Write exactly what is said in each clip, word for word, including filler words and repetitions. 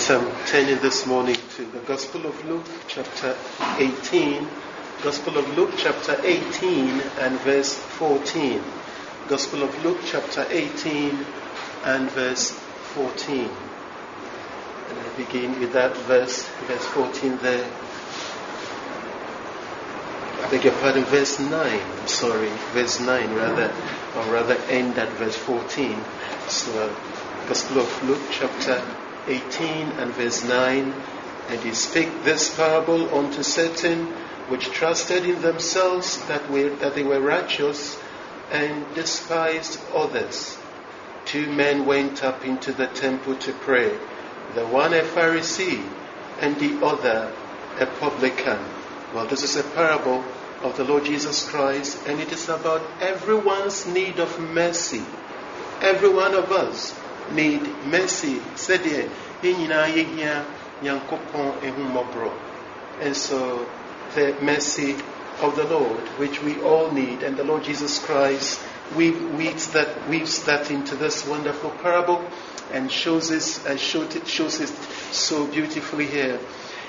Please um, turn in this morning to the Gospel of Luke, chapter eighteen. Gospel of Luke, chapter eighteen and verse fourteen. Gospel of Luke, chapter eighteen and verse fourteen. And I begin with that verse, verse fourteen there. I beg your pardon, verse nine. I'm sorry, verse nine rather, or rather end at verse fourteen. So, Gospel of Luke, chapter eighteen and verse nine. And he spake this parable unto certain which trusted in themselves that were that they were righteous, and despised others. Two men went up into the temple to pray, the one a Pharisee and the other a publican. Well, this is a parable of the Lord Jesus Christ, and it is about everyone's need of mercy. Every one of us need mercy. Said here, and so the mercy of the Lord, which we all need, and the Lord Jesus Christ weaves that weaves that into this wonderful parable and shows it and shows it shows it so beautifully here.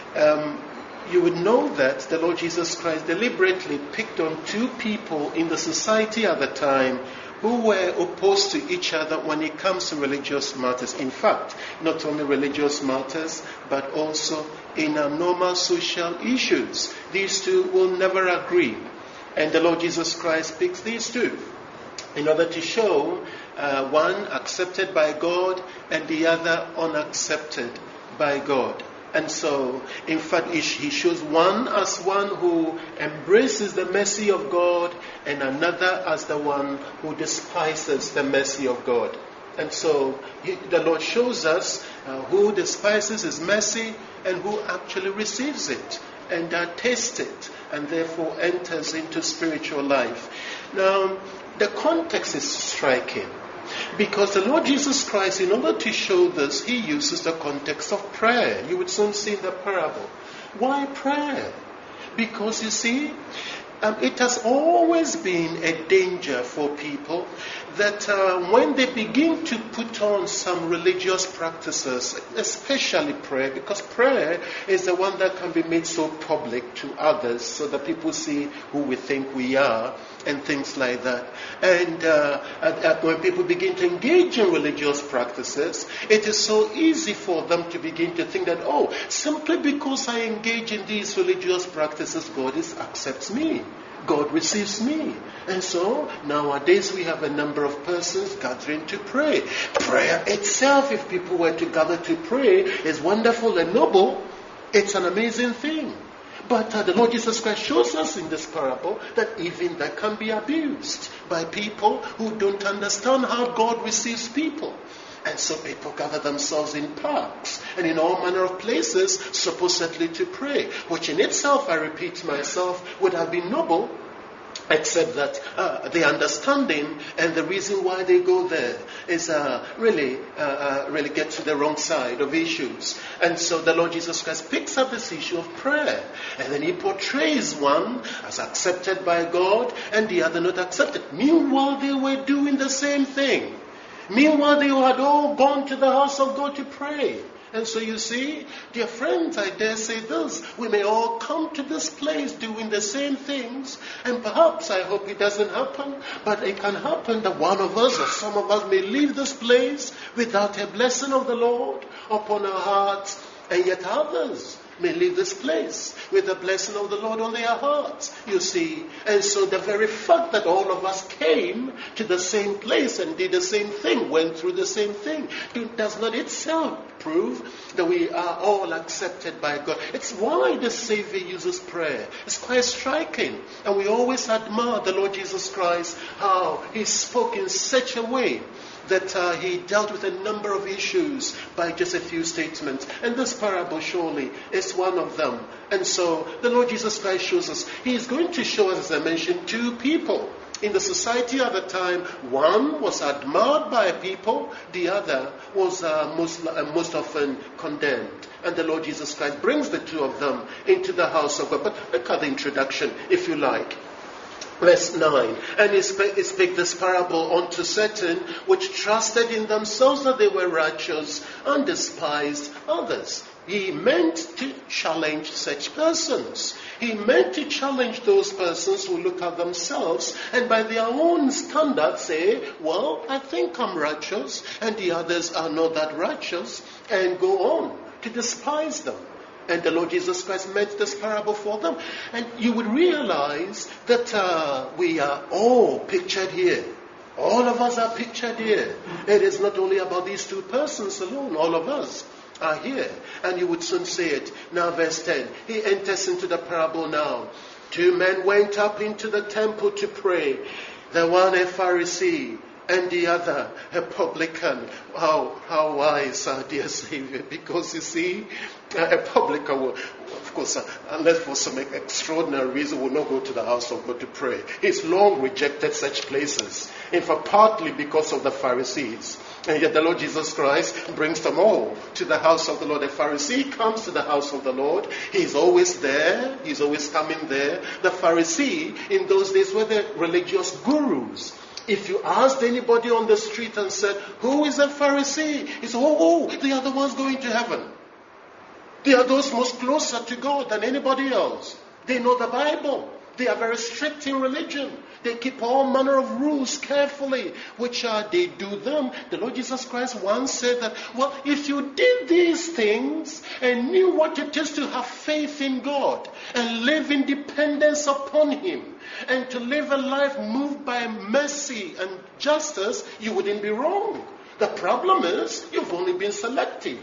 Um, you would know that the Lord Jesus Christ deliberately picked on two people in the society at the time who were opposed to each other when it comes to religious matters. In fact, not only religious matters, but also in our normal social issues. These two will never agree. And the Lord Jesus Christ picks these two in order to show uh, one accepted by God and the other unaccepted by God. And so, in fact, he shows one as one who embraces the mercy of God and another as the one who despises the mercy of God. And so, he, the Lord shows us uh, who despises His mercy and who actually receives it and uh, tastes it and therefore enters into spiritual life. Now, the context is striking. Because the Lord Jesus Christ, in order to show this, He uses the context of prayer. You would soon see in the parable. Why prayer? Because you see, um, it has always been a danger for people that uh, when they begin to put on some religious practices, especially prayer, because prayer is the one that can be made so public to others so that people see who we think we are and things like that. And uh, at, at when people begin to engage in religious practices, it is so easy for them to begin to think that, oh, simply because I engage in these religious practices, God is, accepts me. God receives me. And so, nowadays we have a number of persons gathering to pray. Prayer itself, if people were to gather to pray, is wonderful and noble. It's an amazing thing. But uh, the Lord Jesus Christ shows us in this parable that even that can be abused by people who don't understand how God receives people. And so people gather themselves in parks and in all manner of places supposedly to pray, which in itself, I repeat myself, would have been noble, except that uh, the understanding and the reason why they go there is uh, really, uh, uh, really get to the wrong side of issues. And so the Lord Jesus Christ picks up this issue of prayer, and then He portrays one as accepted by God and the other not accepted. Meanwhile, they were doing the same thing. Meanwhile, they had all gone to the house of God to pray. And so you see, dear friends, I dare say this, we may all come to this place doing the same things, and perhaps, I hope it doesn't happen, but it can happen that one of us or some of us may leave this place without a blessing of the Lord upon our hearts, and yet others may leave this place with the blessing of the Lord on their hearts, you see. And so the very fact that all of us came to the same place and did the same thing, went through the same thing, does not itself prove that we are all accepted by God. It's why the Savior uses prayer. It's quite striking. And we always admire the Lord Jesus Christ, how He spoke in such a way that uh, He dealt with a number of issues by just a few statements. And this parable surely is one of them. And so the Lord Jesus Christ shows us, He is going to show us, as I mentioned, two people. In the society at the time, one was admired by people, the other was uh, most, uh, most often condemned. And the Lord Jesus Christ brings the two of them into the house of God. But look at the introduction, if you like. Verse nine, and he spake, he spake this parable unto certain which trusted in themselves that they were righteous and despised others. He meant to challenge such persons. He meant to challenge those persons who look at themselves and by their own standards say, well, I think I'm righteous and the others are not that righteous, and go on to despise them. And the Lord Jesus Christ meant this parable for them. And you would realize that uh, we are all pictured here. All of us are pictured here. It is not only about these two persons alone. All of us are here. And you would soon say it. Now verse ten. He enters into the parable now. Two men went up into the temple to pray. The one a Pharisee and the other a publican. How, how wise, our dear Savior. Because you see, a publican will, of course, uh, unless for some extraordinary reason, will not go to the house of God to pray. He's long rejected such places. In fact, partly because of the Pharisees. And yet the Lord Jesus Christ brings them all to the house of the Lord. The Pharisee comes to the house of the Lord. He's always there. He's always coming there. The Pharisee, in those days, were the religious gurus. If you asked anybody on the street and said, who is a Pharisee? He said, oh, oh, they are the ones going to heaven. They are those most closer to God than anybody else. They know the Bible. They are very strict in religion. They keep all manner of rules carefully, which uh, they do them. The Lord Jesus Christ once said that, well, if you did these things and knew what it is to have faith in God and live in dependence upon Him and to live a life moved by mercy and justice, you wouldn't be wrong. The problem is you've only been selective.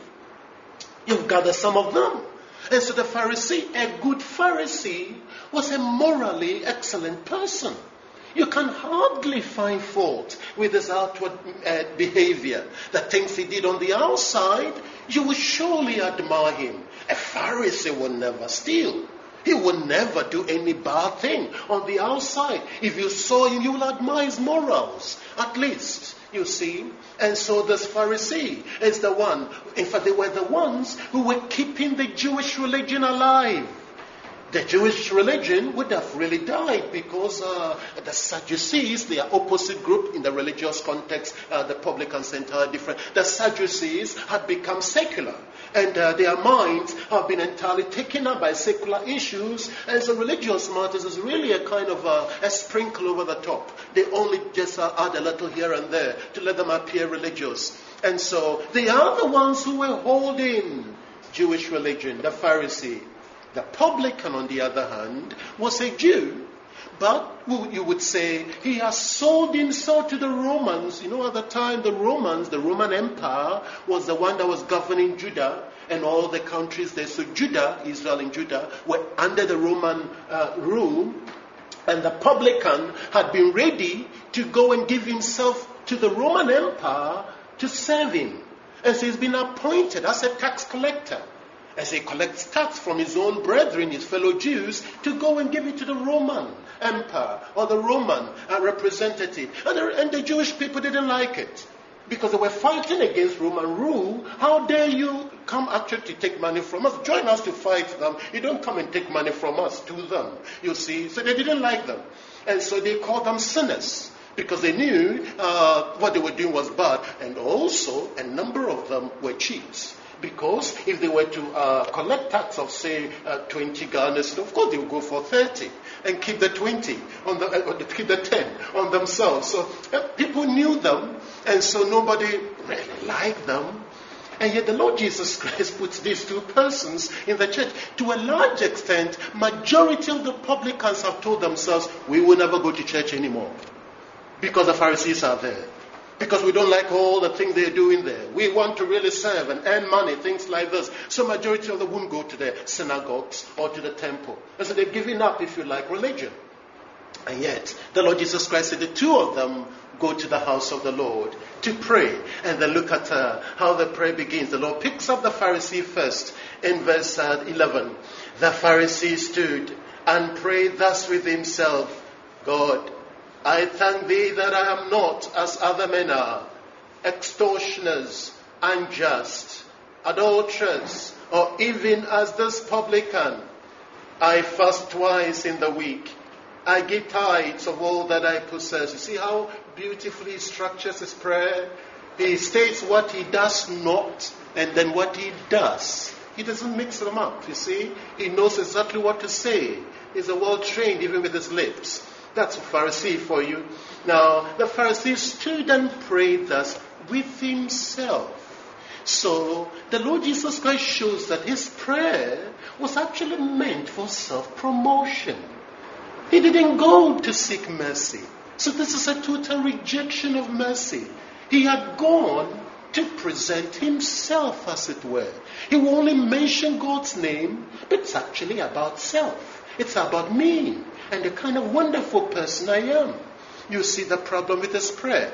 You've gathered some of them. And so the Pharisee, a good Pharisee, was a morally excellent person. You can hardly find fault with his outward uh, behavior. The things he did on the outside, you will surely admire him. A Pharisee will never steal. He will never do any bad thing on the outside. If you saw him, you will admire his morals, at least. You see, and so this Pharisee is the one, in fact they were the ones who were keeping the Jewish religion alive. The Jewish religion would have really died because uh, the Sadducees, the opposite group in the religious context, uh, the publicans entirely different. The Sadducees had become secular and uh, their minds have been entirely taken up by secular issues, and so religious matters is really a kind of uh, a sprinkle over the top. They only just uh, add a little here and there to let them appear religious. And so they are the ones who were holding Jewish religion, the Pharisee. The publican, on the other hand, was a Jew, but you would say he has sold himself to the Romans. You know, at the time, the Romans, the Roman Empire, was the one that was governing Judah and all the countries there. So Judah, Israel and Judah, were under the Roman uh, rule, and the publican had been ready to go and give himself to the Roman Empire to serve him. And so he's been appointed as a tax collector, as he collects tax from his own brethren, his fellow Jews, to go and give it to the Roman Empire or the Roman uh, representative. And the, and the Jewish people didn't like it because they were fighting against Roman rule. How dare you come actually to take money from us? Join us to fight them. You don't come and take money from us to them, you see. So they didn't like them. And so they called them sinners, because they knew uh, what they were doing was bad. And also, a number of them were cheats. Because if they were to uh, collect tax of, say, uh, twenty garners, of course they would go for thirty and keep the twenty, on the, uh, keep the ten on themselves. So uh, people knew them, and so nobody really liked them. And yet the Lord Jesus Christ puts these two persons in the church. To a large extent, majority of the publicans have told themselves, we will never go to church anymore, because the Pharisees are there. Because we don't like all the things they're doing there. We want to really serve and earn money, things like this. So majority of them won't go to the synagogues or to the temple. And so they've given up, if you like, religion. And yet, the Lord Jesus Christ said the two of them go to the house of the Lord to pray. And then look at uh, how the prayer begins. The Lord picks up the Pharisee first in verse uh, eleven. The Pharisee stood and prayed thus with himself, God, I thank thee that I am not as other men are, extortioners, unjust, adulterers, or even as this publican. I fast twice in the week. I give tithes of all that I possess. You see how beautifully he structures his prayer? He states what he does not and then what he does. He doesn't mix them up, you see. He knows exactly what to say. He's a well trained even with his lips. That's a Pharisee for you. Now, the Pharisee stood and prayed thus with himself. So, the Lord Jesus Christ shows that his prayer was actually meant for self-promotion. He didn't go to seek mercy. So this is a total rejection of mercy. He had gone to present himself, as it were. He will only mention God's name, but it's actually about self. It's about me and the kind of wonderful person I am. You see the problem with his prayer.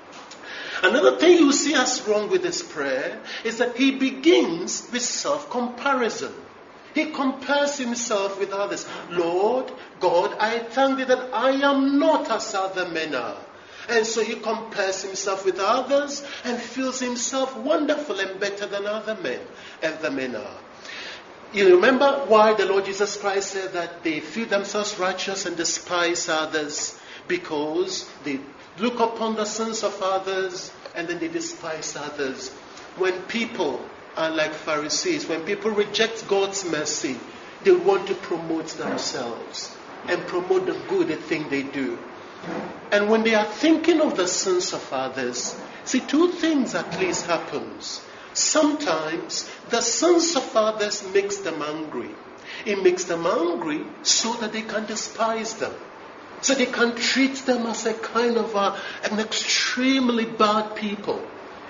Another thing you see as wrong with his prayer is that he begins with self-comparison. He compares himself with others. Lord, God, I thank thee that I am not as other men are. And so he compares himself with others and feels himself wonderful and better than other men, other men are. You remember why the Lord Jesus Christ said that they feel themselves righteous and despise others? Because they look upon the sins of others and then they despise others. When people are like Pharisees, when people reject God's mercy, they want to promote themselves and promote the good thing they do. And when they are thinking of the sins of others, see, two things at least happens. Sometimes the sins of others makes them angry. It makes them angry so that they can despise them. So they can treat them as a kind of a, an extremely bad people.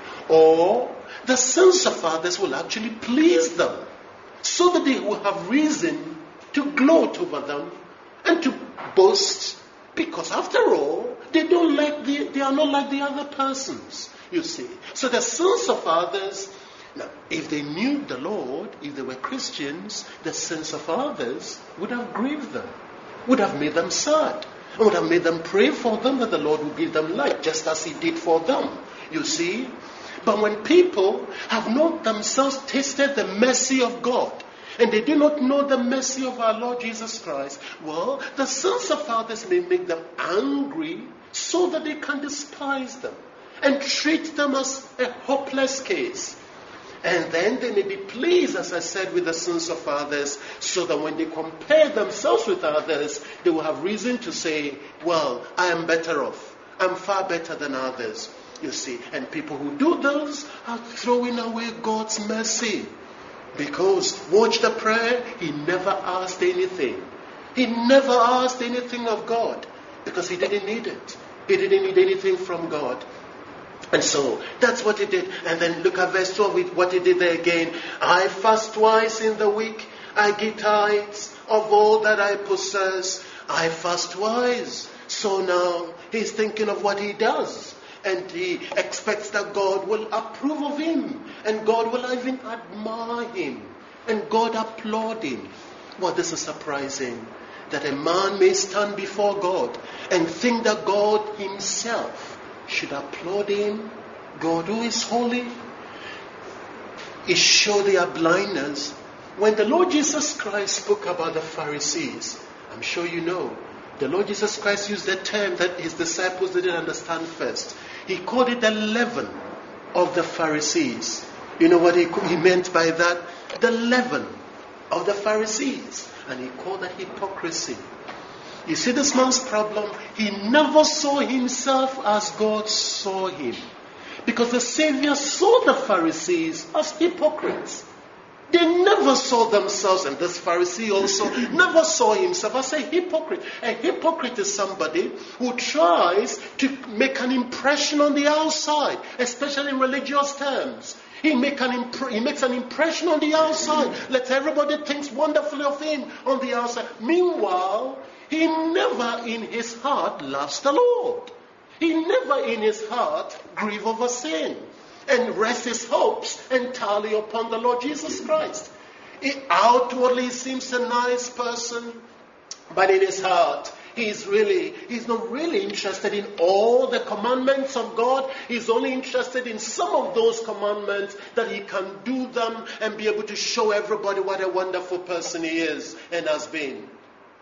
Or the sins of others will actually please them, so that they will have reason to gloat over them and to boast, because after all, they don't like the, they are not like the other persons, you see. So the sins of others, now, if they knew the Lord, if they were Christians, the sins of others would have grieved them, would have made them sad, and would have made them pray for them that the Lord would give them light, just as he did for them, you see. But when people have not themselves tasted the mercy of God, and they do not know the mercy of our Lord Jesus Christ, well, the sins of others may make them angry so that they can despise them and treat them as a hopeless case. And then they may be pleased, as I said, with the sins of others, so that when they compare themselves with others, they will have reason to say, well, I am better off. I'm far better than others. You see, and people who do those are throwing away God's mercy. Because, watch the prayer, he never asked anything. He never asked anything of God, because he didn't need it. He didn't need anything from God. And so, that's what he did. And then look at verse twelve, with what he did there again. I fast twice in the week. I give tithes of all that I possess. I fast twice. So now, he's thinking of what he does. And he expects that God will approve of him. And God will even admire him. And God applaud him. Well, this is surprising. That a man may stand before God and think that God himself should applaud him. God who is holy. It showed their blindness. When the Lord Jesus Christ spoke about the Pharisees, I'm sure you know, the Lord Jesus Christ used the term that his disciples didn't understand first. He called it the leaven of the Pharisees. You know what he, he meant by that? The leaven of the Pharisees. And he called that hypocrisy. You see this man's problem? He never saw himself as God saw him. Because the Savior saw the Pharisees as hypocrites. They never saw themselves, and this Pharisee also never saw himself as a hypocrite. A hypocrite is somebody who tries to make an impression on the outside, especially in religious terms. He, make an imp- he makes an impression on the outside. Let everybody think wonderfully of him on the outside. Meanwhile, he never in his heart loves the Lord. He never in his heart grieves over sin and rests his hopes entirely upon the Lord Jesus Christ. He outwardly seems a nice person, but in his heart, he's really, he's not really interested in all the commandments of God. He's only interested in some of those commandments that he can do them and be able to show everybody what a wonderful person he is and has been.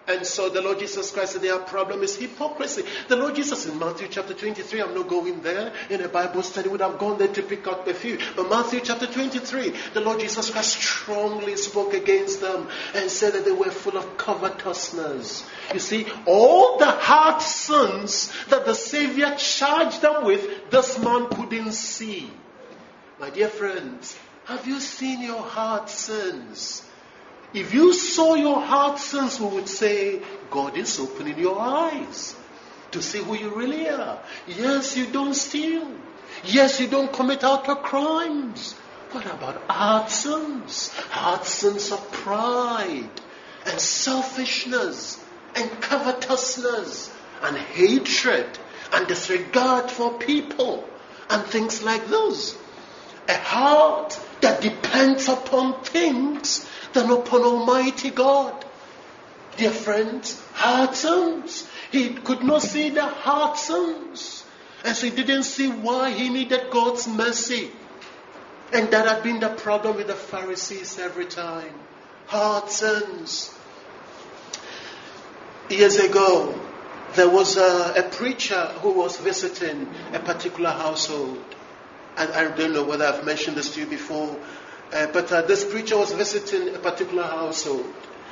And so the Lord Jesus Christ said their problem is hypocrisy. The Lord Jesus in Matthew chapter twenty-three, I'm not going there, in a Bible study would have gone there to pick out a few. But Matthew chapter twenty-three, the Lord Jesus Christ strongly spoke against them and said that they were full of covetousness. You see, all the hard sins that the Savior charged them with, this man couldn't see. My dear friends, have you seen your hard sins? If you saw your hard sins, we would say, God is opening your eyes to see who you really are. Yes, you don't steal. Yes, you don't commit outer crimes. What about hard sins? Hard sins of pride and selfishness and covetousness and hatred and disregard for people and things like those. A heart that depends upon things than upon Almighty God. Dear friends, hard sins. He could not see the hard sins. And so he didn't see why he needed God's mercy. And that had been the problem with the Pharisees every time. Hard sins. Years ago, there was a, a preacher who was visiting a particular household. And I don't know whether I've mentioned this to you before. Uh, but uh, this preacher was visiting a particular household.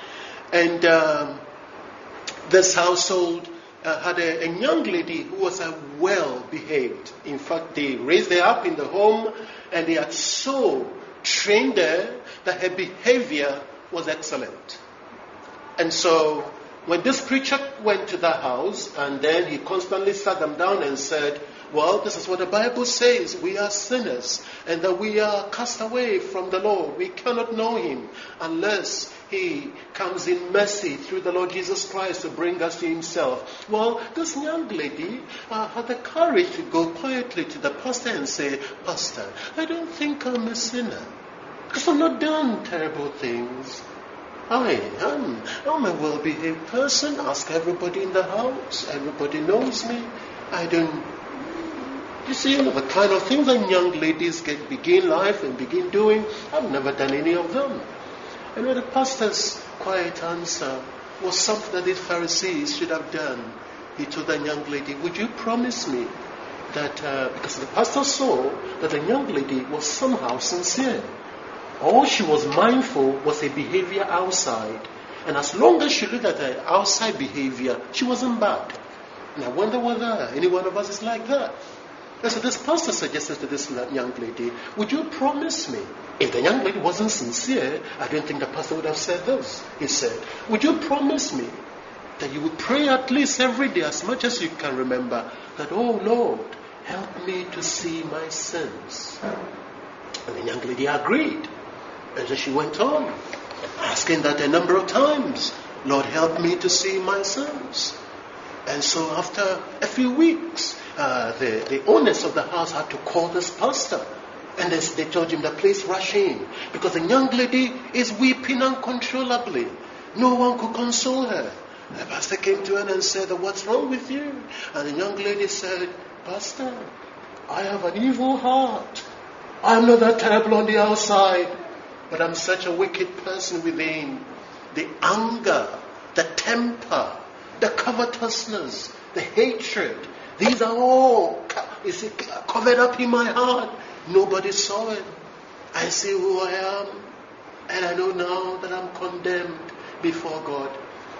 And um, this household uh, had a, a young lady who was uh, well behaved. In fact, they raised her up in the home and they had so trained her that her behavior was excellent. And so when this preacher went to the house and then he constantly sat them down and said, well, this is what the Bible says. We are sinners and that we are cast away from the Lord. We cannot know Him unless He comes in mercy through the Lord Jesus Christ to bring us to Himself. Well, this young lady uh, had the courage to go quietly to the pastor and say, Pastor, I don't think I'm a sinner because I've not done terrible things. I am. I'm a well-behaved person. Ask everybody in the house. Everybody knows me. I don't... You see, you know, the kind of things that young ladies get begin life and begin doing, I've never done any of them. And when the pastor's quiet answer was something that the Pharisees should have done, he told the young lady, would you promise me that, uh, because the pastor saw that the young lady was somehow sincere. All she was mindful was her behavior outside. And as long as she looked at her outside behavior, she wasn't bad. And I wonder whether any one of us is like that. And so this pastor suggested to this young lady, would you promise me? If the young lady wasn't sincere, I don't think the pastor would have said this. He said, would you promise me that you would pray at least every day as much as you can remember that, oh Lord, help me to see my sins? And the young lady agreed. And so she went on, asking that a number of times, Lord, help me to see my sins. And so after a few weeks, uh, the, the owners of the house had to call this pastor. And they, they told him that please rush in, because the young lady is weeping uncontrollably. No one could console her. The pastor came to her and said, what's wrong with you? And the young lady said, Pastor, I have an evil heart. I'm not that terrible on the outside, but I'm such a wicked person within. The anger, the temper, the covetousness, the hatred, these are all is it covered up in my heart. Nobody saw it. I see who I am, and I know now that I'm condemned before God.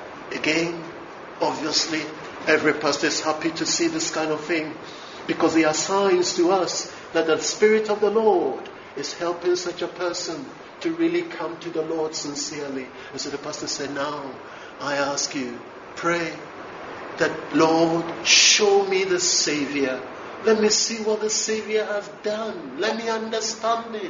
Again, obviously, every pastor is happy to see this kind of thing, because they are signs to us that the Spirit of the Lord is helping such a person to really come to the Lord sincerely. And so the pastor said, now, I ask you, pray that, Lord, show me the Savior. Let me see what the Savior has done. Let me understand it.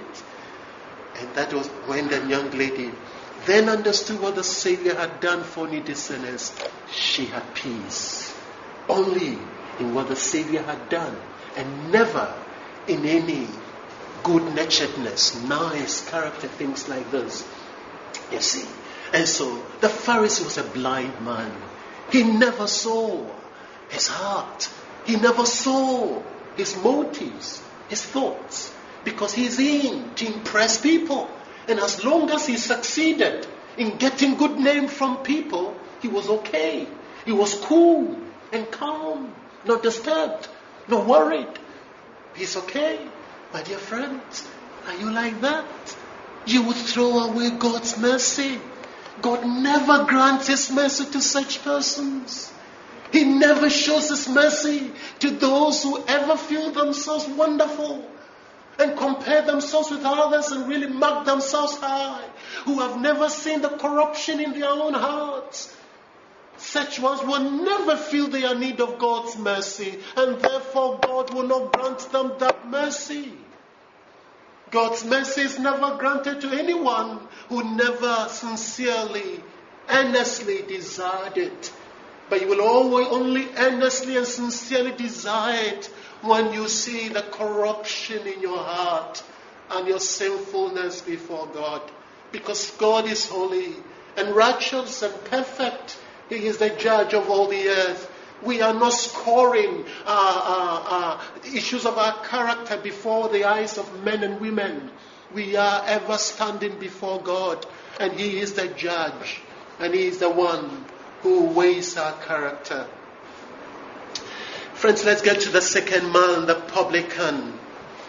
And that was when the young lady then understood what the Savior had done for needy sinners. She had peace. Only in what the Savior had done, and never in any good-naturedness, nice character, things like this. You see. And so the Pharisee was a blind man. He never saw his heart. He never saw his motives, his thoughts, because he's in to impress people. And as long as he succeeded in getting good name from people, He was okay. He was cool and calm, not disturbed, not worried. He's okay. My dear friends, are you like that? You would throw away God's mercy. God never grants His mercy to such persons. He never shows His mercy to those who ever feel themselves wonderful and compare themselves with others and really mark themselves high, who have never seen the corruption in their own hearts. Such ones will never feel their need of God's mercy, and therefore God will not grant them that mercy. God's mercy is never granted to anyone who never sincerely, earnestly desired it. But you will always only earnestly and sincerely desire it when you see the corruption in your heart and your sinfulness before God. Because God is holy and righteous and perfect. He is the judge of all the earth. We are not scoring uh, uh, uh, issues of our character before the eyes of men and women. We are ever standing before God, and He is the judge, and He is the one who weighs our character. Friends, let's get to the second man, the publican.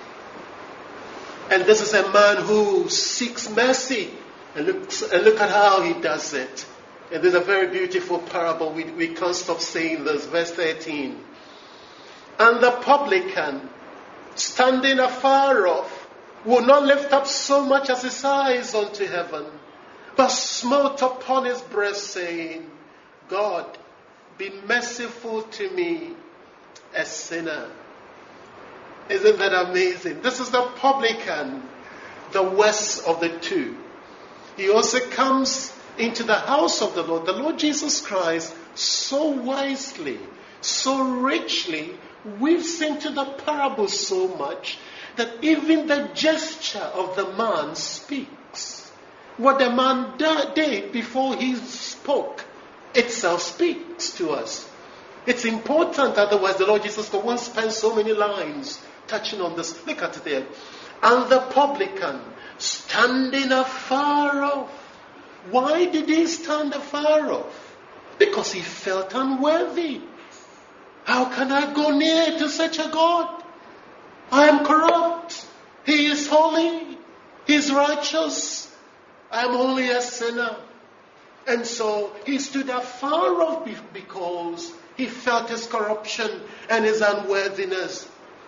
And this is a man who seeks mercy. And look, and look at how he does it. And there's a very beautiful parable. We, we can't stop saying this. Verse thirteen. And the publican, standing afar off, will not lift up so much as his eyes unto heaven, but smote upon his breast, saying, God, be merciful to me, a sinner. Isn't that amazing? This is the publican, the worst of the two. He also comes into the house of the Lord, the Lord Jesus Christ, so wisely, so richly, weaves into the parable so much that even the gesture of the man speaks. What the man did before he spoke itself speaks to us. It's important, otherwise the Lord Jesus won't spend so many lines touching on this. Look at it there. And the publican, standing afar off. Why did he stand afar off? Because he felt unworthy. How can I go near to such a God? I am corrupt. He is holy. He is righteous. I am only a sinner. And so he stood afar off because he felt his corruption and his unworthiness.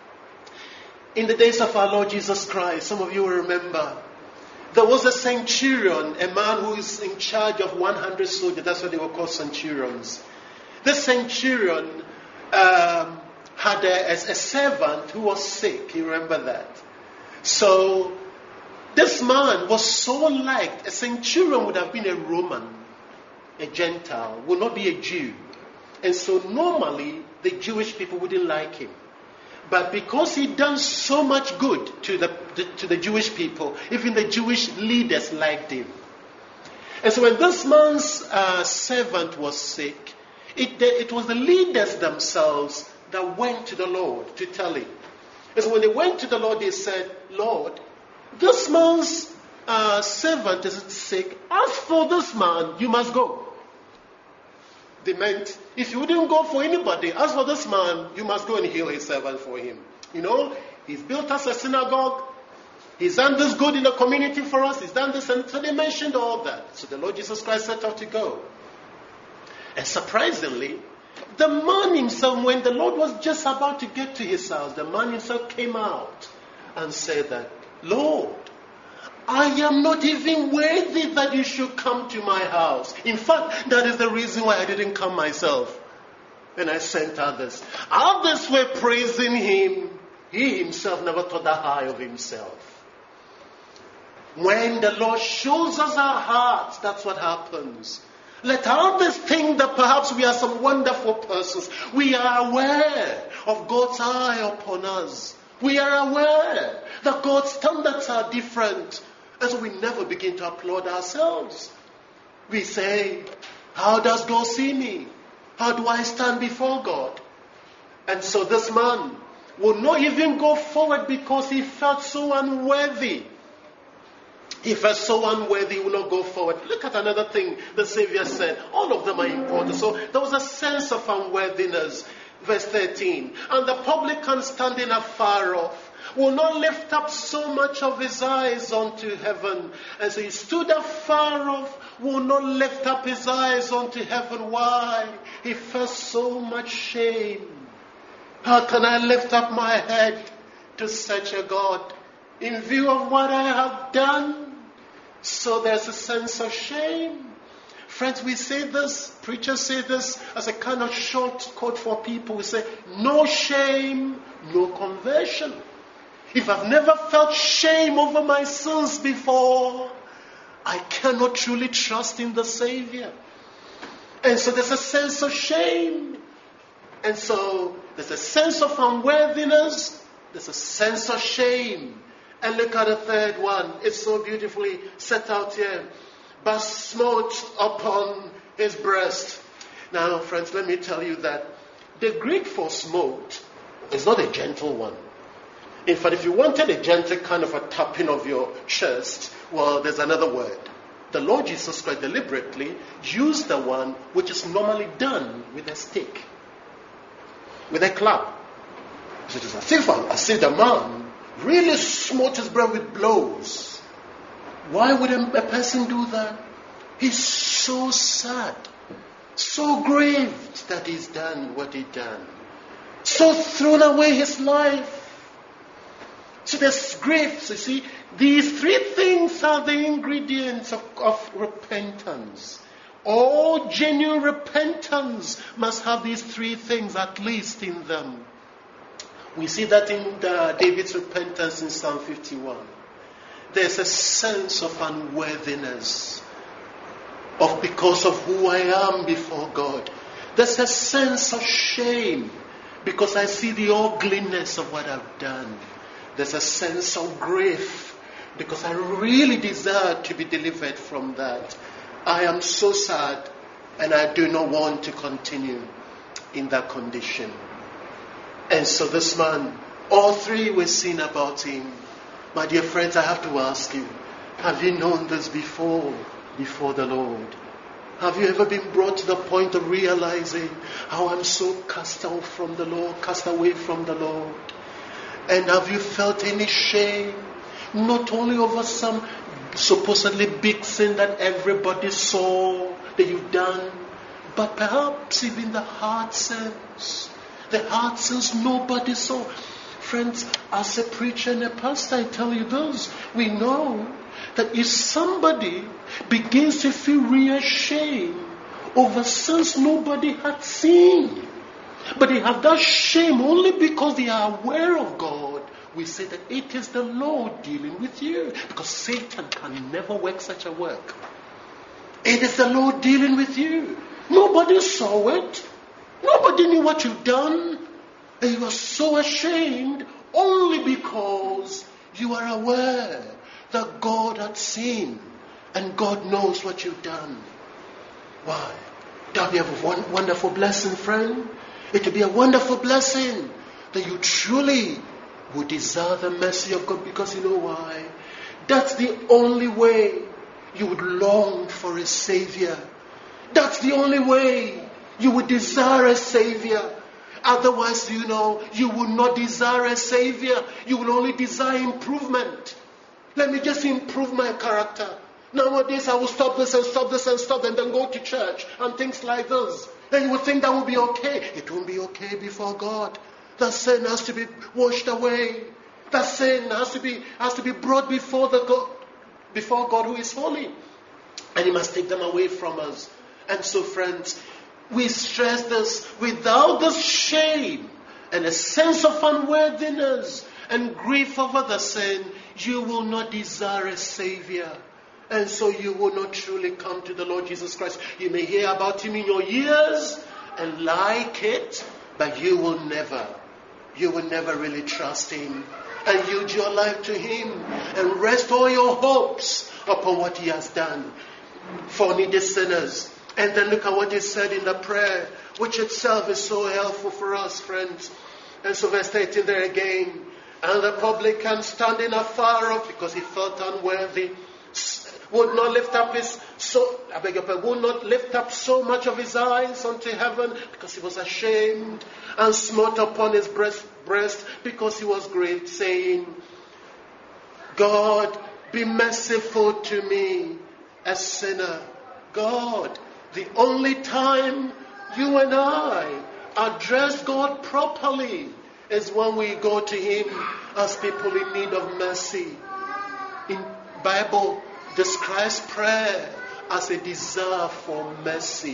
In the days of our Lord Jesus Christ, some of you will remember, there was a centurion, a man who is in charge of one hundred soldiers. That's what they were called, centurions. The centurion um, had a, a, a servant who was sick. You remember that? So this man was so liked. A centurion would have been a Roman, a Gentile, would not be a Jew. And so normally the Jewish people wouldn't like him. But because he done so much good to the, the to the Jewish people, even the Jewish leaders liked him. And so when this man's uh, servant was sick, it, it was the leaders themselves that went to the Lord to tell him. And so when they went to the Lord, they said, Lord, this man's uh, servant is sick. As for this man, you must go. They meant, if you wouldn't go for anybody, as for this man, you must go and heal his servant for him. You know, he's built us a synagogue. He's done this good in the community for us. He's done this. And so they mentioned all that. So the Lord Jesus Christ set out to go. And surprisingly, the man himself, when the Lord was just about to get to his house, the man himself came out and said that, Lord, I am not even worthy that you should come to my house. In fact, that is the reason why I didn't come myself. And I sent others. Others were praising him. He himself never thought that high of himself. When the Lord shows us our hearts, that's what happens. Let others think that perhaps we are some wonderful persons. We are aware of God's eye upon us. We are aware that God's standards are different. And so we never begin to applaud ourselves. We say, how does God see me? How do I stand before God? And so this man will not even go forward because he felt so unworthy. He felt so unworthy, he would not go forward. Look at another thing the Savior said. All of them are important. So there was a sense of unworthiness. Verse thirteen. And the publican standing afar off will not lift up so much of his eyes unto heaven. And so he stood afar off, will not lift up his eyes unto heaven. Why? He felt so much shame. How can I lift up my head to such a God in view of what I have done? So there's a sense of shame. Friends, we say this, preachers say this as a kind of shortcut for people. We say, no shame, no conversion. If I've never felt shame over my sins before, I cannot truly trust in the Savior. And so there's a sense of shame. And so there's a sense of unworthiness. There's a sense of shame. And look at the third one. It's so beautifully set out here. But smote upon his breast. Now, friends, let me tell you that the Greek for smote is not a gentle one. In fact, if you wanted a gentle kind of a tapping of your chest, well, there's another word. The Lord Jesus Christ deliberately used the one which is normally done with a stick, with a club. So it is as if, as if the man really smote his breast with blows. Why would a, a person do that? He's so sad, so grieved that he's done what he done, so thrown away his life. So there's grief. So you see, these three things are the ingredients of, of repentance. All genuine repentance must have these three things at least in them. We see that in the, David's repentance in Psalm fifty-one. There's a sense of unworthiness, of because of who I am before God. There's a sense of shame because I see the ugliness of what I've done. There's a sense of grief because I really desire to be delivered from that. I am so sad and I do not want to continue in that condition. And so this man, all three were seen about him. My dear friends, I have to ask you, have you known this before, before the Lord? Have you ever been brought to the point of realizing how I'm so cast off from the Lord, cast away from the Lord? And have you felt any shame? Not only over some supposedly big sin that everybody saw that you've done, but perhaps even the heart sins. The heart sins nobody saw. Friends, as a preacher and a pastor, I tell you this. We know that if somebody begins to feel real shame over sins nobody had seen, but they have that shame only because they are aware of God, we say that it is the Lord dealing with you. Because Satan can never work such a work. It is the Lord dealing with you. Nobody saw it. Nobody knew what you've done. And you are so ashamed only because you are aware that God had seen and God knows what you've done. Why? That would be a wonderful blessing, friend. It would be a wonderful blessing that you truly would desire the mercy of God, because you know why? That's the only way you would long for a Savior. That's the only way you would desire a Savior. Otherwise, you know, you will not desire a Savior. You will only desire improvement. Let me just improve my character. Nowadays, I will stop this and stop this and stop and then go to church and things like this. And you will think that will be okay. It won't be okay before God. That sin has to be washed away. That sin has to be has to be brought before the God, before God who is holy. And He must take them away from us. And so, friends, we stress this. Without this shame and a sense of unworthiness and grief over the sin, you will not desire a Savior. And so you will not truly come to the Lord Jesus Christ. You may hear about Him in your ears and like it, but you will never, you will never really trust Him and yield your life to Him and rest all your hopes upon what He has done for needy sinners. And then look at what He said in the prayer, which itself is so helpful for us, friends. And so verse thirteen there again. And the publican standing afar off, because he felt unworthy, would not lift up his so I beg your pardon, would not lift up so much of his eyes unto heaven because he was ashamed, and smote upon his breast, breast because he was grieved, saying, God, be merciful to me, a sinner. God, the only time you and I address God properly is when we go to him as people in need of mercy. In Bible describes prayer as a desire for mercy.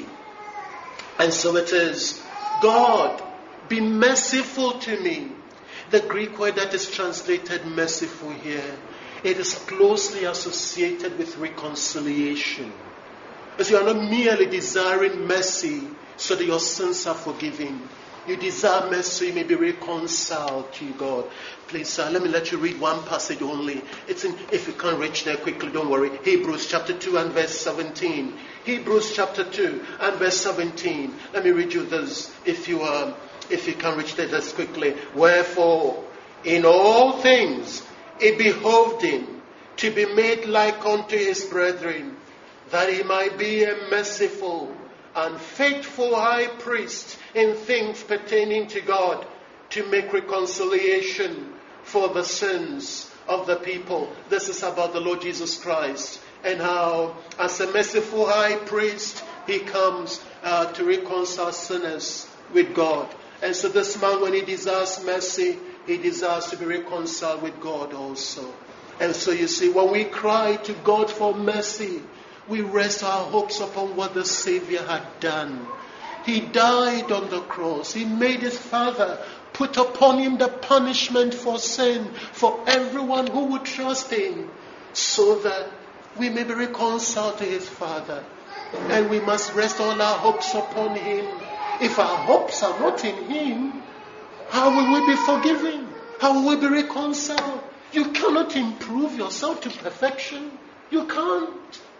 And so it is, God, be merciful to me. The Greek word that is translated merciful here, it is closely associated with reconciliation. As you are not merely desiring mercy so that your sins are forgiven. You desire mercy, you may be reconciled to God. Please, uh, let me let you read one passage only. It's in, if you can't reach there quickly, don't worry. Hebrews chapter two and verse seventeen. Hebrews chapter two and verse seventeen. Let me read you this, if you uh, if you can reach there just quickly. Wherefore, in all things, it behoved him to be made like unto his brethren, that he might be a merciful and faithful high priest in things pertaining to God, to make reconciliation for the sins of the people. This is about the Lord Jesus Christ, and how as a merciful high priest he comes uh, to reconcile sinners with God. And so this man, when he desires mercy, he desires to be reconciled with God also. And so you see, when we cry to God for mercy, we rest our hopes upon what the Savior had done. He died on the cross. He made his Father put upon him the punishment for sin for everyone who would trust him, so that we may be reconciled to his Father. And we must rest all our hopes upon him. If our hopes are not in him, how will we be forgiven? How will we be reconciled? You cannot improve yourself to perfection. You can't.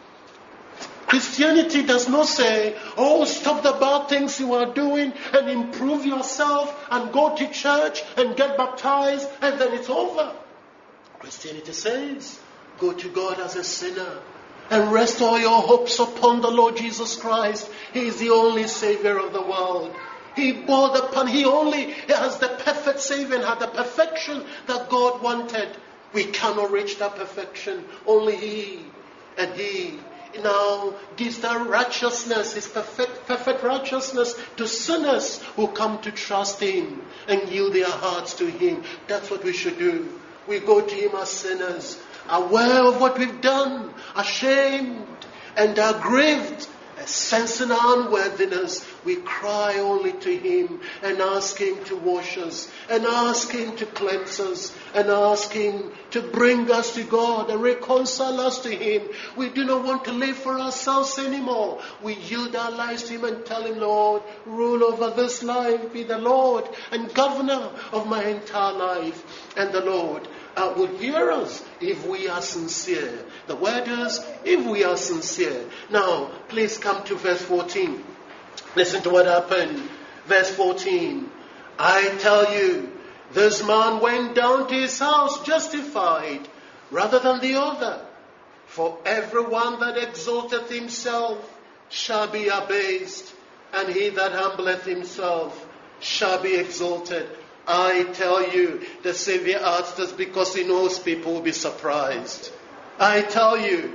Christianity does not say, oh, stop the bad things you are doing and improve yourself and go to church and get baptized and then it's over. Christianity says, go to God as a sinner and rest all your hopes upon the Lord Jesus Christ. He is the only Savior of the world. He bore the pun. He only has the perfect Savior and had the perfection that God wanted. We cannot reach that perfection. Only He. And He now gives that righteousness, His perfect, perfect righteousness to sinners who come to trust Him and yield their hearts to Him. That's what we should do. We go to Him as sinners, aware of what we've done, ashamed and aggrieved, sensing our unworthiness. We cry only to Him and ask Him to wash us, and ask Him to cleanse us, and ask Him to bring us to God and reconcile us to Him. We do not want to live for ourselves anymore. We yield our lives to Him and tell Him, Lord, rule over this life, be the Lord and governor of my entire life. And the Lord uh, will hear us if we are sincere. The word is, if we are sincere. Now, please come to verse fourteen. Listen to what happened. Verse fourteen. I tell you, this man went down to his house justified rather than the other. For everyone that exalteth himself shall be abased, and he that humbleth himself shall be exalted. I tell you, the Savior asked us because He knows people will be surprised. I tell you,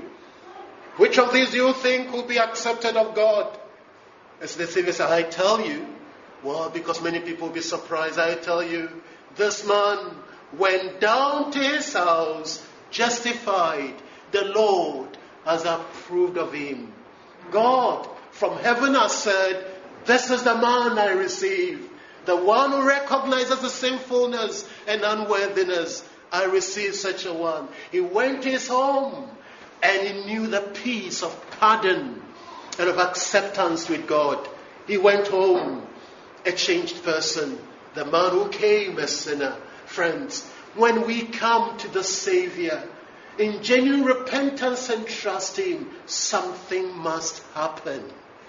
which of these do you think will be accepted of God? As the Savior said, I tell you. Well, because many people will be surprised. I tell you, this man went down to his house justified. The Lord has approved of him. God from heaven has said, this is the man I receive. The one who recognizes the sinfulness and unworthiness. I receive such a one. He went to his home and he knew the peace of pardon and of acceptance with God. He went home a changed person. The man who came a sinner. Friends, when we come to the Savior in genuine repentance and trust Him, something must happen.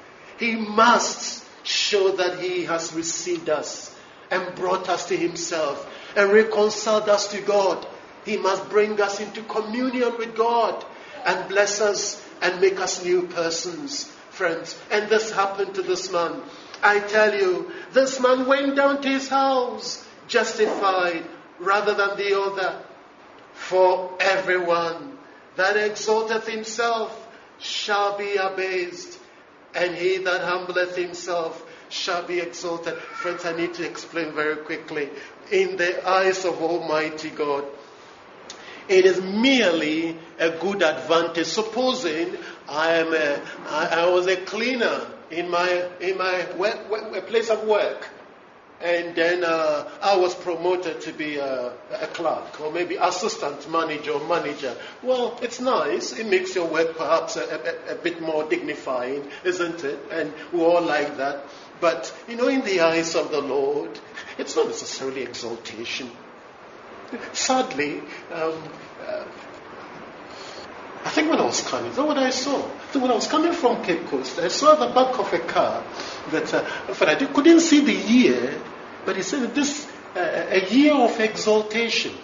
He must show that He has received us and brought us to Himself and reconciled us to God. He must bring us into communion with God. and bless us and make us new persons, friends. And this happened to this man. I tell you, this man went down to his house justified rather than the other. For everyone that exalteth himself shall be abased, and he that humbleth himself shall be exalted. Friends, I need to explain very quickly. In the eyes of Almighty God, it is merely a good advantage. Supposing I am a, I, I was a cleaner in my in my work, work, place of work, and then uh, I was promoted to be a, a clerk or maybe assistant manager or manager. Well, it's nice. It makes your work perhaps a, a, a bit more dignifying, isn't it? And we all like that. But, you know, in the eyes of the Lord, it's not necessarily exaltation. Sadly, um, uh, I think when I was coming, is that what I saw? I think when I was coming from Cape Coast, I saw the back of a car that, uh, but I couldn't see the year, but it said this, uh, a year of exaltation.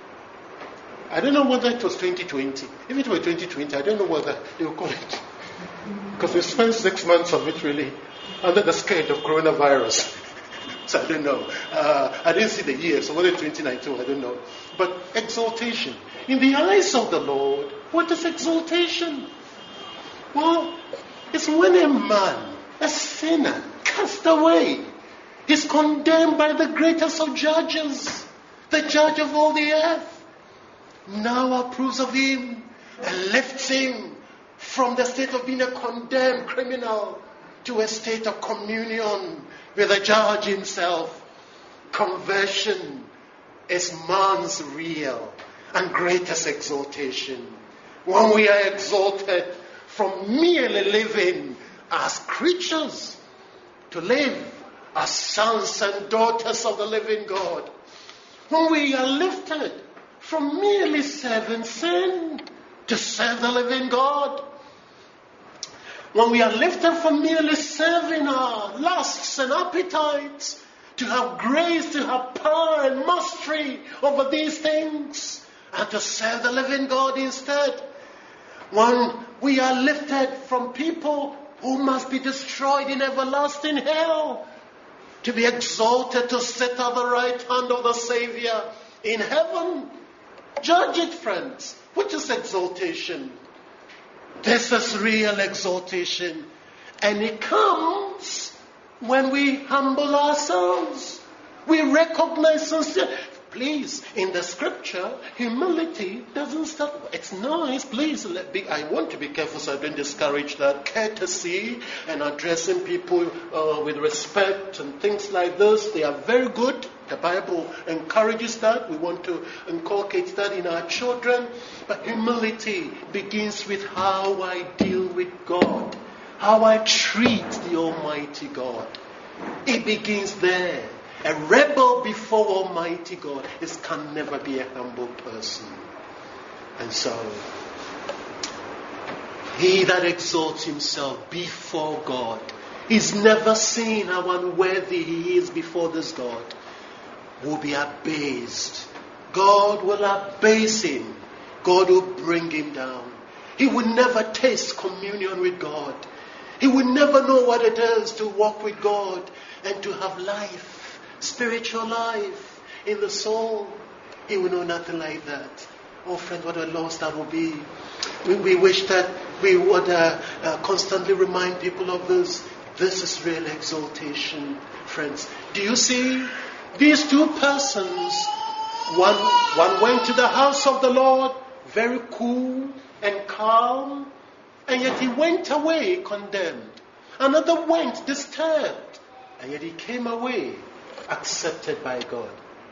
I don't know whether it was twenty twenty. If it were twenty twenty, I don't know whether they will call it. Because we spent six months of it really under the scare of coronavirus. So I don't know. Uh, I didn't see the year, so whether twenty nineteen, I don't know. But exaltation. In the eyes of the Lord, what is exaltation? Well, it's when a man, a sinner, cast away, is condemned by the greatest of judges, the judge of all the earth, now approves of him and lifts him from the state of being a condemned criminal to a state of communion with the judge himself. Conversion is man's real and greatest exaltation. When we are exalted from merely living as creatures to live as sons and daughters of the living God. When we are lifted from merely serving sin to serve the living God. When we are lifted from merely serving our lusts and appetites to have grace, to have power and mastery over these things, and to serve the living God instead. When we are lifted from people who must be destroyed in everlasting hell, to be exalted to sit at the right hand of the Savior in heaven. Judge it, friends. Which is exaltation? This is real exaltation. And it comes when we humble ourselves. We recognize sincerely. Please, in the scripture, humility doesn't start. It's nice, please. Let be, I want to be careful so I don't discourage that. Courtesy and addressing people uh, with respect and things like this, they are very good. The Bible encourages that. We want to inculcate that in our children. But humility begins with how I deal with God, how I treat the Almighty God. It begins there. A rebel before Almighty God is, can never be a humble person. And so, he that exalts himself before God is never seen how unworthy he is before this God, will be abased. God will abase him. God will bring him down. He will never taste communion with God. He will never know what it is to walk with God and to have life. Spiritual life in the soul. He will know nothing like that. Oh friend, what a loss that will be. We, we wish that we would uh, uh, constantly remind people of this. This is real exaltation, friends. Do you see these two persons? One, one went to the house of the Lord, very cool and calm, and yet he went away condemned. Another went disturbed, and yet he came away accepted by God.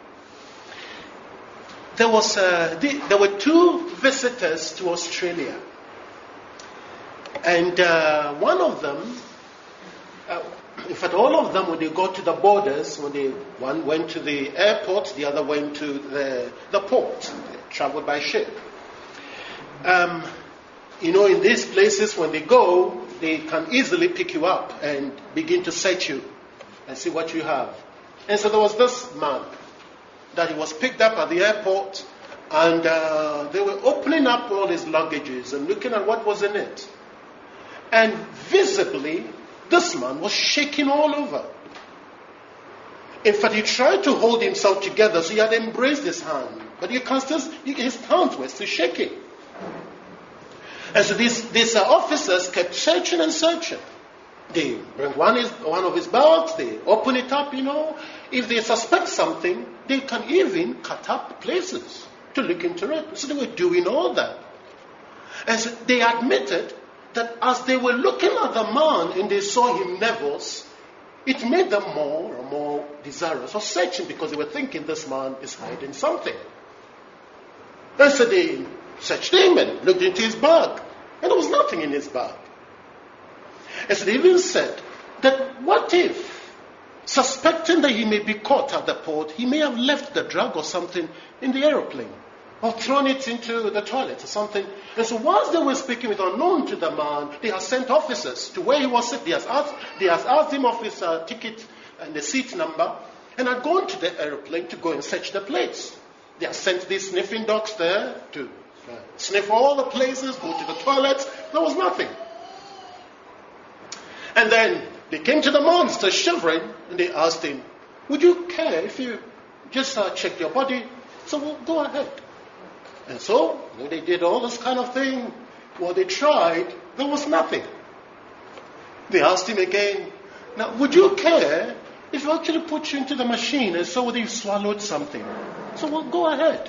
There was a, there were two visitors to Australia, and uh, one of them, uh, in fact, all of them, when they got to the borders, when they one went to the airport, the other went to the the port, they traveled by ship. Um, you know, in these places, when they go, they can easily pick you up and begin to search you and see what you have. And so there was this man that he was picked up at the airport And uh, they were opening up all his luggages and looking at what was in it. And visibly, this man was shaking all over. In fact, he tried to hold himself together, so he had embraced his hand. But you can still, his hands were still shaking. And so these, these uh, officers kept searching and searching. They bring one, is, one of his bags, they open it up, you know. If they suspect something, they can even cut up places to look into it. So they were doing all that. And so they admitted that as they were looking at the man and they saw him nervous, it made them more and more desirous of searching because they were thinking this man is hiding something. And so they searched him and looked into his bag. And there was nothing in his bag. And so they even said that what if, suspecting that he may be caught at the port, he may have left the drug or something in the aeroplane, or thrown it into the toilet or something. And so whilst they were speaking with unknown to the man, they had sent officers to where he was sitting. They had asked, they had asked him of his uh, ticket and the seat number, and had gone to the aeroplane to go and search the place. They had sent these sniffing dogs there to uh, sniff all the places, go to the toilets. There was nothing. And then they came to the man, still shivering, and they asked him, would you care if you just uh, checked your body? So we'll go ahead. And so they did all this kind of thing. Well, they tried. There was nothing. They asked him again, now, would you care if we actually put you into the machine and so whether you swallowed something? So we'll go ahead.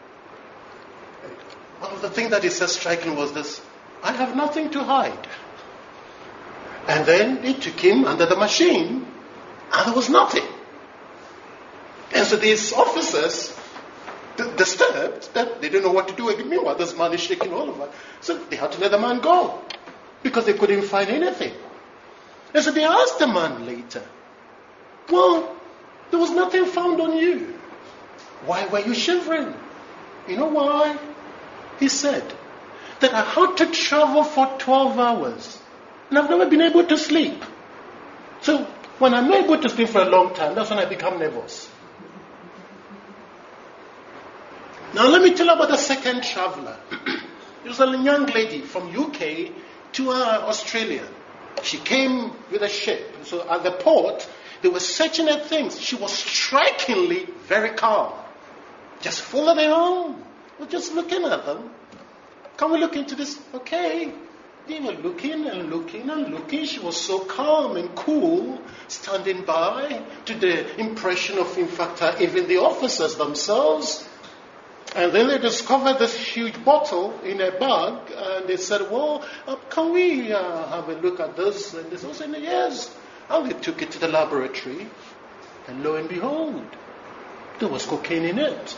One of the things that he said striking was this, I have nothing to hide. And then they took him under the machine, and there was nothing. And so these officers, d- disturbed, that they didn't know what to do. Meanwhile, this man is shaking all over. So they had to let the man go, because they couldn't find anything. And so they asked the man later, well, there was nothing found on you. Why were you shivering? You know why? He said that I had to travel for twelve hours. And I've never been able to sleep. So when I'm not able to sleep for a long time, that's when I become nervous. Now let me tell you about the second traveler. It was a young lady from U K to uh, Australia. She came with a ship. So at the port, they were searching at things. She was strikingly very calm. Just following on. We're just looking at them. Can we look into this? Okay. They were looking and looking and looking. She was so calm and cool, standing by, to the impression of, in fact, uh, even the officers themselves. And then they discovered this huge bottle in a bag, and they said, well, uh, can we uh, have a look at this? And they said, yes. And they took it to the laboratory, and lo and behold, there was cocaine in it.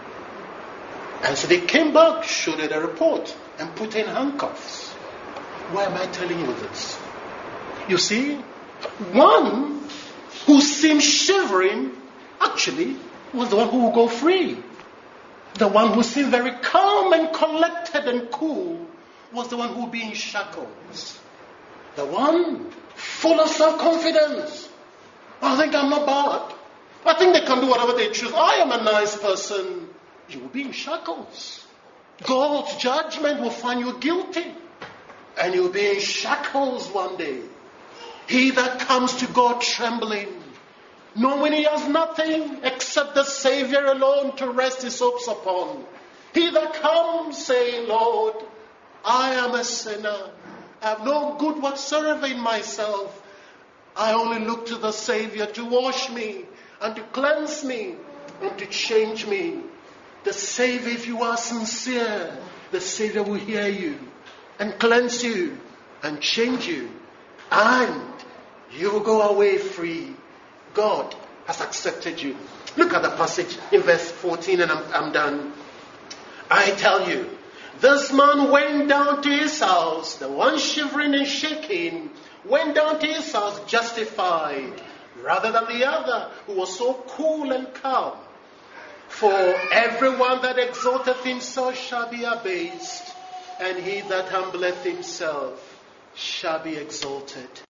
And so they came back, showed her the report, and put her in handcuffs. Why am I telling you this? You see, one who seemed shivering actually was the one who would go free. The one who seemed very calm and collected and cool was the one who would be in shackles. The one full of self-confidence. I think I'm not bad. I think they can do whatever they choose. I am a nice person. You will be in shackles. God's judgment will find you guilty. And you'll be in shackles one day. He that comes to God trembling, knowing he has nothing except the Savior alone to rest his hopes upon. He that comes saying, Lord, I am a sinner. I have no good whatsoever in myself. I only look to the Savior to wash me and to cleanse me and to change me. The Savior, if you are sincere, the Savior will hear you and cleanse you and change you. And you will go away free. God has accepted you. Look at the passage in verse fourteen, and I'm, I'm done. I tell you, this man went down to his house, the one shivering and shaking, went down to his house justified, rather than the other, who was so cool and calm. For everyone that exalteth himself shall be abased, and he that humbleth himself shall be exalted.